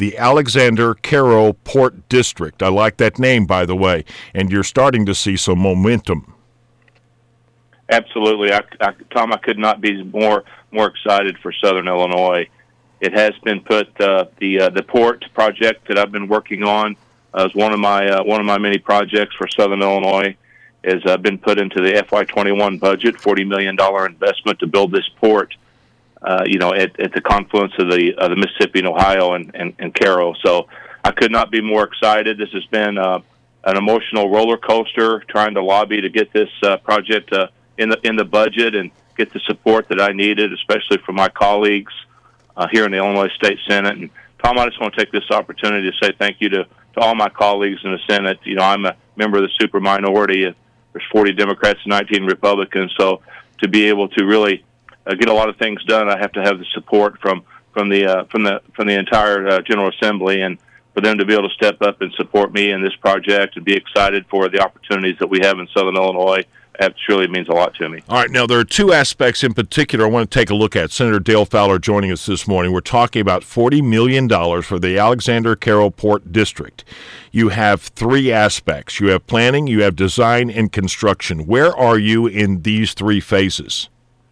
the Alexander Cairo Port District. I like that name, by the way, and you're starting to see some momentum. Absolutely. Tom, I could not be more excited for Southern Illinois. It has been put, the port project that I've been working on as one of my many projects for Southern Illinois has been put into the FY21 budget, $40 million investment to build this port, at the confluence of the Mississippi and Ohio and Cairo. So I could not be more excited. This has been an emotional roller coaster trying to lobby to get this project in the budget and get the support that I needed, especially from my colleagues here in the Illinois State Senate. And Tom, I just want to take this opportunity to say thank you to all my colleagues in the Senate. I'm a member of the super minority. There's 40 Democrats and 19 Republicans. So to be able to really get a lot of things done, I have to have the support from the entire General Assembly, and for them to be able to step up and support me in this project and be excited for the opportunities that we have in Southern Illinois. That surely means a lot to me. All right, now there are two aspects in particular I want to take a look at. Senator Dale Fowler joining us this morning. We're talking about $40 million for the Alexander Cairo Port District. You have three aspects. You have planning, you have design, and construction. Where are you in these three phases?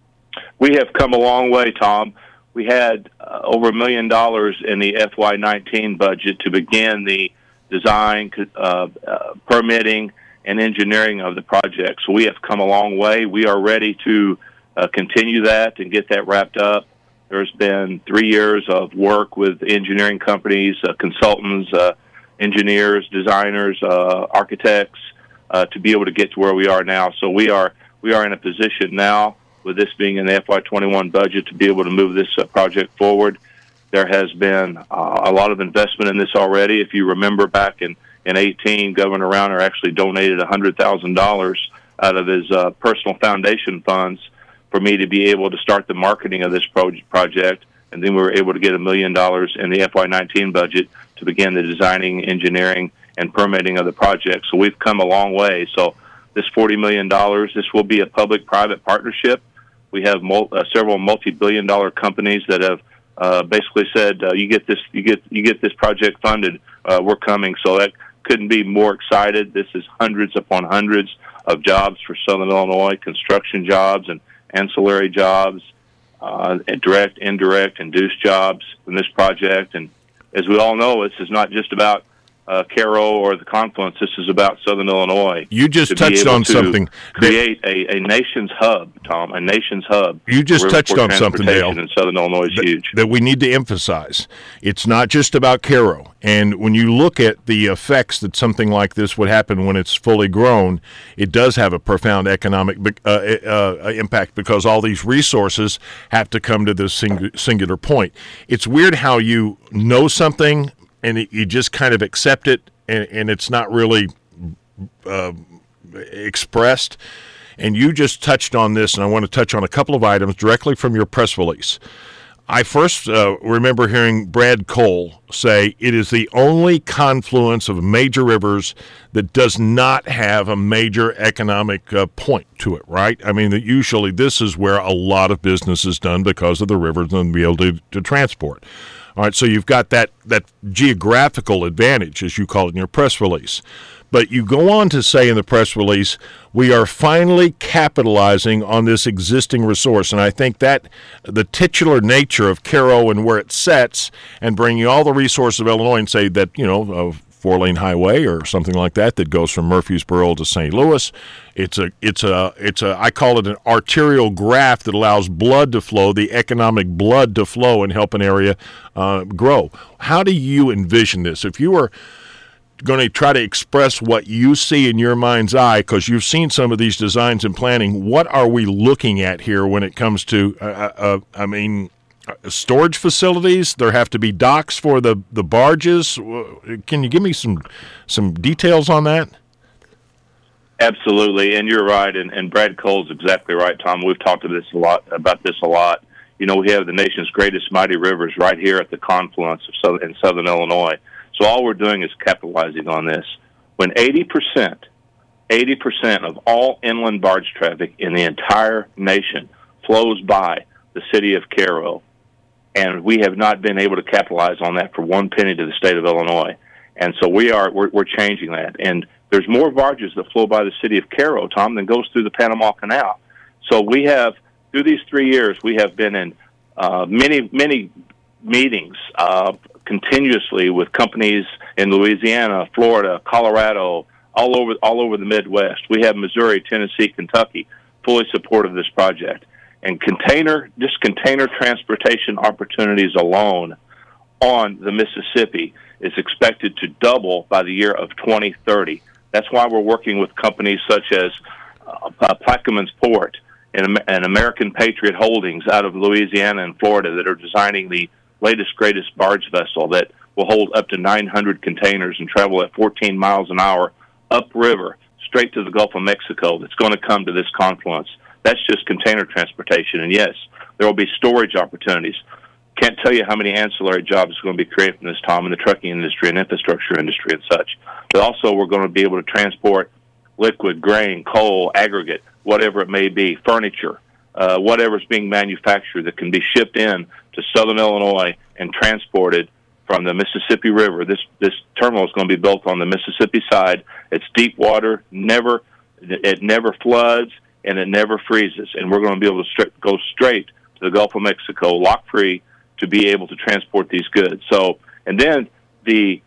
We have come a long way, Tom. We had over $1 million in the FY19 budget to begin the design, permitting, and engineering of the project. So we have come a long way. We are ready to continue that and get that wrapped up. There's been 3 years of work with engineering companies, consultants, engineers, designers, architects, to be able to get to where we are now. So we are in a position now, with this being in the FY21 budget, to be able to move this project forward. There has been a lot of investment in this already. If you remember back in 18, Governor Rauner actually donated $100,000 out of his personal foundation funds for me to be able to start the marketing of this project, and then we were able to get $1 million in the FY19 budget to begin the designing, engineering, and permitting of the project. So we've come a long way. So this $40 million, this will be a public-private partnership. We have several multi-billion-dollar companies that have basically said, "You get this project funded. We're coming." So that couldn't be more excited. This is hundreds upon hundreds of jobs for Southern Illinois, construction jobs and ancillary jobs, and direct, indirect, induced jobs in this project. And as we all know, this is not just about Cairo or the confluence. This is about Southern Illinois. You just touched on something. Create a nation's hub, Tom, a nation's hub. You just touched on something, Dale, in Southern Illinois is huge. That we need to emphasize. It's not just about Cairo. And when you look at the effects that something like this would happen when it's fully grown, it does have a profound economic impact, because all these resources have to come to this singular point. It's weird how you know something and you just kind of accept it, and it's not really expressed. And you just touched on this, and I want to touch on a couple of items directly from your press release. I first remember hearing Brad Cole say it is the only confluence of major rivers that does not have a major economic point to it, right? I mean, that usually this is where a lot of business is done because of the rivers and be able to transport. All right, so you've got that geographical advantage, as you call it in your press release. But you go on to say in the press release, we are finally capitalizing on this existing resource. And I think that the titular nature of Cairo and where it sets, and bringing all the resources of Illinois, and say that, a four-lane highway or something like that goes from Murfreesboro to St. Louis. It's a I call it an arterial graft that allows blood to flow, the economic blood to flow, and help an area grow. How do you envision this? If you were going to try to express what you see in your mind's eye, because you've seen some of these designs and planning, what are we looking at here when it comes to, storage facilities? There have to be docks for the barges. Can you give me some details on that? Absolutely, and you're right, and Brad Cole's exactly right, Tom. We've talked about this a lot. We have the nation's greatest mighty rivers right here at the confluence in Southern Illinois. So all we're doing is capitalizing on this. When 80% of all inland barge traffic in the entire nation flows by the city of Cairo, and we have not been able to capitalize on that for one penny to the state of Illinois. And so we're changing that. And there's more barges that flow by the city of Cairo, Tom, than goes through the Panama Canal. So we have, through these 3 years, we have been in many meetings continuously with companies in Louisiana, Florida, Colorado, all over the Midwest. We have Missouri, Tennessee, Kentucky, fully supportive of this project. And container transportation opportunities alone on the Mississippi is expected to double by the year of 2030. That's why we're working with companies such as Plaquemines Port and American Patriot Holdings out of Louisiana and Florida that are designing the latest, greatest barge vessel that will hold up to 900 containers and travel at 14 miles an hour upriver straight to the Gulf of Mexico that's going to come to this confluence. That's just container transportation. And yes, there will be storage opportunities. Can't tell you how many ancillary jobs are going to be created from this, Tom, in the trucking industry and infrastructure industry and such. But also we're going to be able to transport liquid, grain, coal, aggregate, whatever it may be, furniture, whatever's being manufactured that can be shipped in to southern Illinois and transported from the Mississippi River. This terminal is going to be built on the Mississippi side. It's deep water, it never floods, and it never freezes. And we're going to be able to go straight to the Gulf of Mexico, lock-free, to be able to transport these goods. So, and then these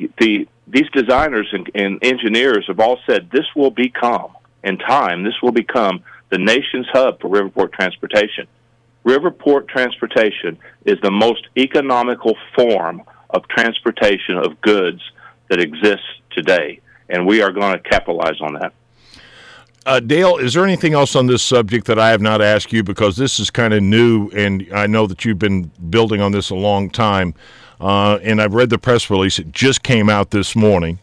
designers and engineers have all said this will become, in time, this will become the nation's hub for riverport transportation. Riverport transportation is the most economical form of transportation of goods that exists today, and we are going to capitalize on that. Dale, is there anything else on this subject that I have not asked you, because this is kind of new, and I know that you've been building on this a long time, and I've read the press release. It just came out this morning.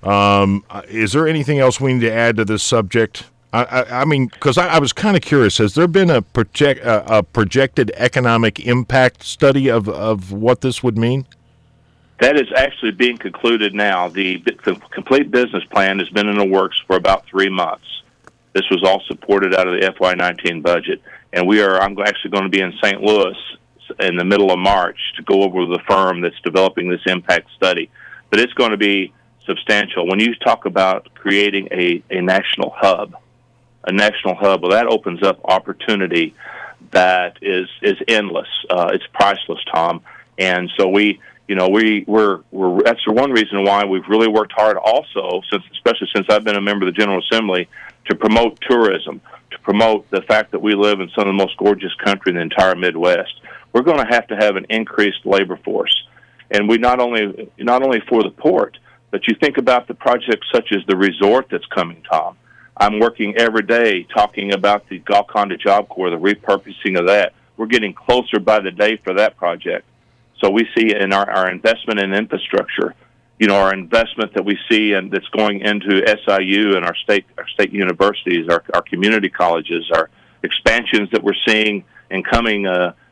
Is there anything else we need to add to this subject? I mean, because I was kind of curious. Has there been a projected economic impact study of what this would mean? That is actually being concluded now. The complete business plan has been in the works for about 3 months. This was all supported out of the FY19 budget. And I'm actually going to be in St. Louis in the middle of March to go over with the firm that's developing this impact study. But it's going to be substantial. When you talk about creating a national hub, well, that opens up opportunity that is endless. It's priceless, Tom. And so we're that's the one reason why we've really worked hard also, especially since I've been a member of the General Assembly, to promote tourism, to promote the fact that we live in some of the most gorgeous country in the entire Midwest. We're going to have an increased labor force. And we not only for the port, but you think about the projects such as the resort that's coming, Tom. I'm working every day talking about the Golconda Job Corps, the repurposing of that. We're getting closer by the day for that project. So we see in our investment in infrastructure, our investment that we see and that's going into SIU and our state universities, our community colleges, our expansions that we're seeing and coming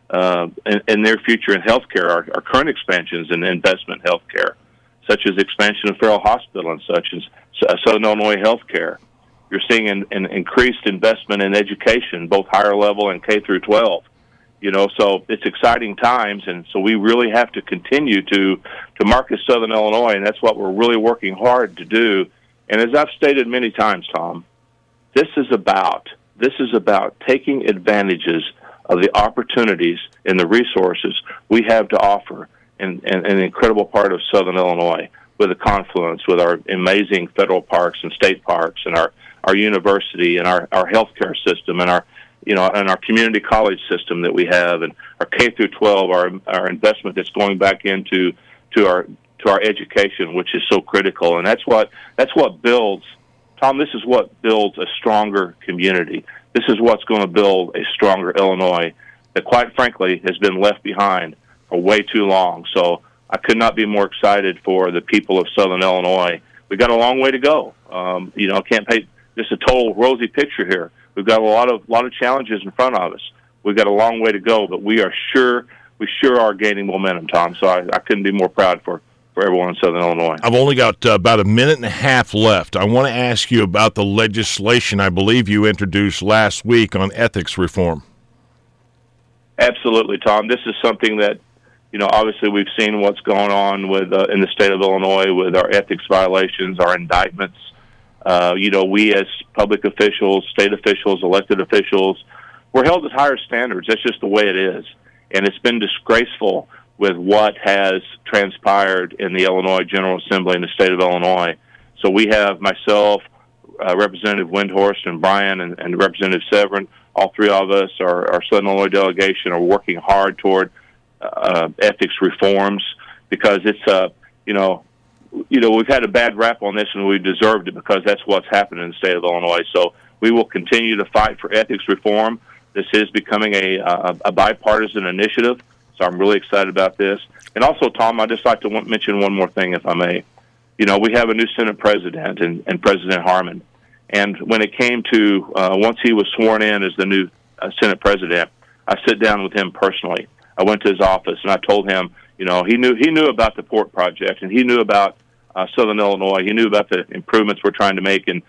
in their future in healthcare, our current expansions in investment in healthcare, such as expansion of Farrell Hospital and such as Southern Illinois Healthcare. You're seeing an increased investment in education, both higher level and K through 12. So it's exciting times, and so we really have to continue to market Southern Illinois, and that's what we're really working hard to do. And as I've stated many times, Tom, this is about taking advantages of the opportunities and the resources we have to offer in an incredible part of Southern Illinois, with a confluence with our amazing federal parks and state parks and our university and our healthcare system and our community college system that we have, and our K through 12, our investment that's going back into our education, which is so critical. And that's what builds, Tom. This is what builds a stronger community. This is what's going to build a stronger Illinois that, quite frankly, has been left behind for way too long. So I could not be more excited for the people of Southern Illinois. We've got a long way to go. I can't paint just a total rosy picture here. We've got a lot of challenges in front of us. We've got a long way to go, but we sure are gaining momentum, Tom. So I couldn't be more proud for everyone in Southern Illinois. I've only got about a minute and a half left. I want to ask you about the legislation I believe you introduced last week on ethics reform. Absolutely, Tom. This is something that, obviously we've seen what's going on with in the state of Illinois with our ethics violations, our indictments. We as public officials, state officials, elected officials, we're held at higher standards. That's just the way it is. And it's been disgraceful with what has transpired in the Illinois General Assembly in the state of Illinois. So we have myself, Representative Windhorst and Brian and Representative Severin, all three of us, our Southern Illinois delegation, are working hard toward ethics reforms because it's, we've had a bad rap on this and we deserved it because that's what's happened in the state of Illinois. So we will continue to fight for ethics reform. This is becoming a bipartisan initiative, so I'm really excited about this. And also, Tom, I'd just like to mention one more thing, if I may. We have a new Senate president and President Harmon. And when it came to, once he was sworn in as the new Senate president, I sat down with him personally. I went to his office and I told him, he knew about the port project and he knew about Southern Illinois. He knew about the improvements we're trying to make in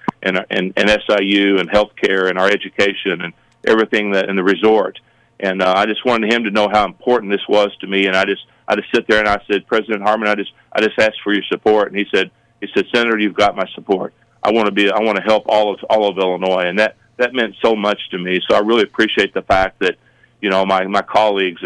SIU and healthcare and our education and everything that in the resort. And I just wanted him to know how important this was to me. And I just sit there and I said, President Harmon, I just asked for your support. And he said, Senator, you've got my support. I want to help all of Illinois. And that meant so much to me. So I really appreciate the fact that, my colleagues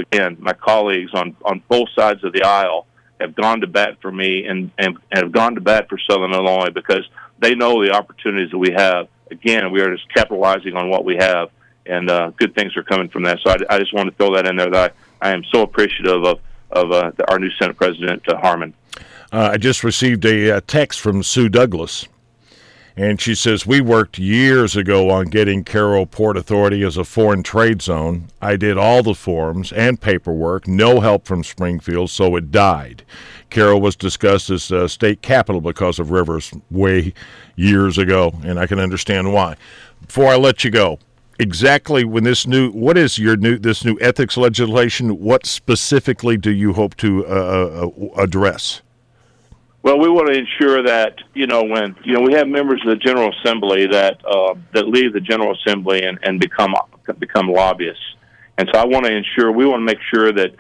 on both sides of the aisle have gone to bat for me and have gone to bat for Southern Illinois because they know the opportunities that we have. Again, we are just capitalizing on what we have, and good things are coming from that. So I just want to throw that in there that I am so appreciative of our new Senate President, Harmon. I just received a text from Sue Douglas, and she says, we worked years ago on getting Carroll Port Authority as a foreign trade zone. I did all the forms and paperwork, no help from Springfield, so it died. Carroll was discussed as state capital because of Rivers way years ago, and I can understand why. Before I let you go, exactly when this new ethics legislation, what specifically do you hope to address? Well, we want to ensure that, when, we have members of the General Assembly that leave the General Assembly and become lobbyists. And so we want to make sure that,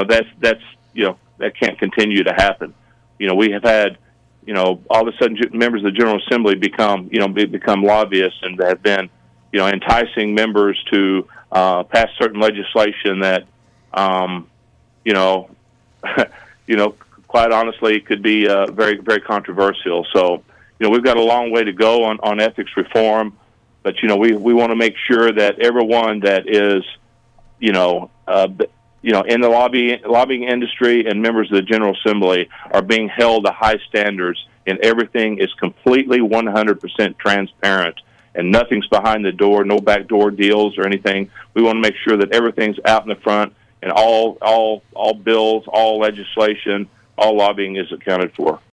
that can't continue to happen. We have had, all of a sudden members of the General Assembly become lobbyists and have been, enticing members to pass certain legislation that, quite honestly, could be very, very controversial. So, we've got a long way to go on ethics reform, but we want to make sure that everyone that is, in the lobbying industry and members of the General Assembly are being held to high standards, and everything is completely 100% transparent, and nothing's behind the door, no backdoor deals or anything. We want to make sure that everything's out in the front, and all bills, all legislation, all lobbying is accounted for.